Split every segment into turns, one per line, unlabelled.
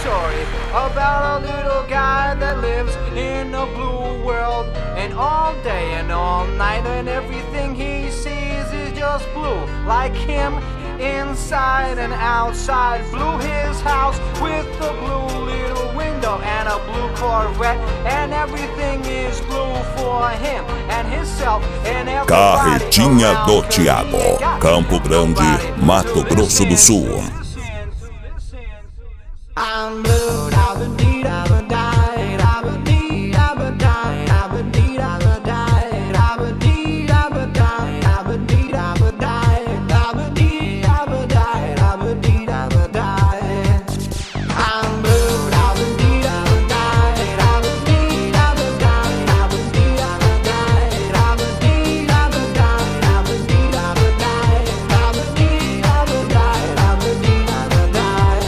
story about a little guy that lives in a blue world, and all day and all night, and everything he sees is just blue, like him inside and outside. Blue his house with a blue little window and a blue Corvette, and everything is blue for him and himself and everybody.
Carretinha do Thiago, Campo Grande, Mato Grosso do Sul.
I'm blue, I've been deed, I've been died, I've been deed, I've been died, I've been deed, I've been died, I've been deed, I've been died, I've been deed, I've been died, I've been deed, I've been died, I've been deed, I've been died. I'm blue, I've been deed, I've been died, I've been deed, I've been died, I've been deed, I've been died, I've been deed, I've been died, I've been deed, I've been died, I've been deed, I've been died, I've been deed, I've been died.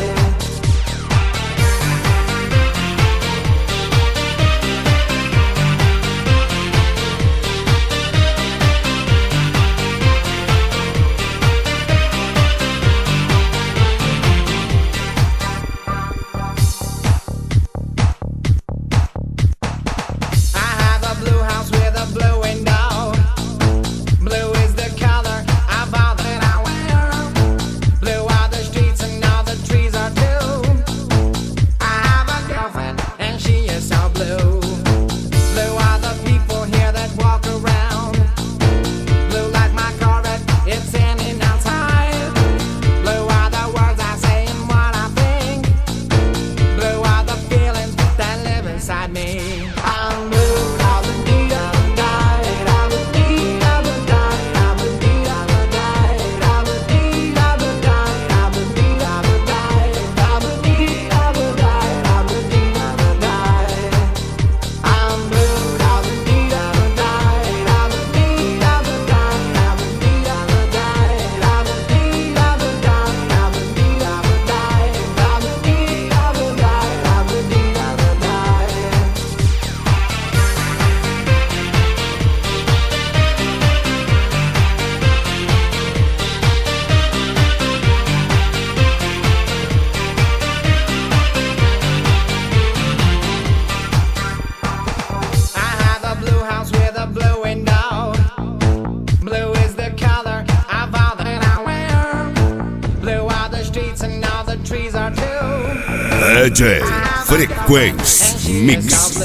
DJ Frequency Mix.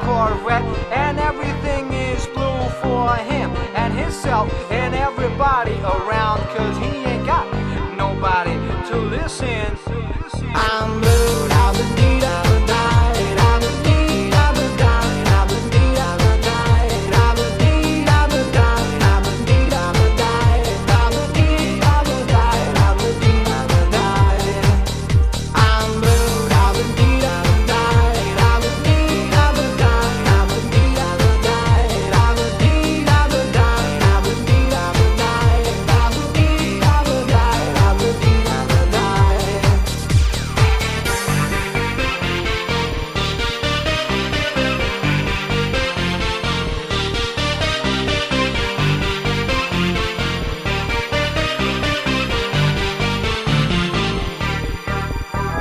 And everything is blue for him and himself and everybody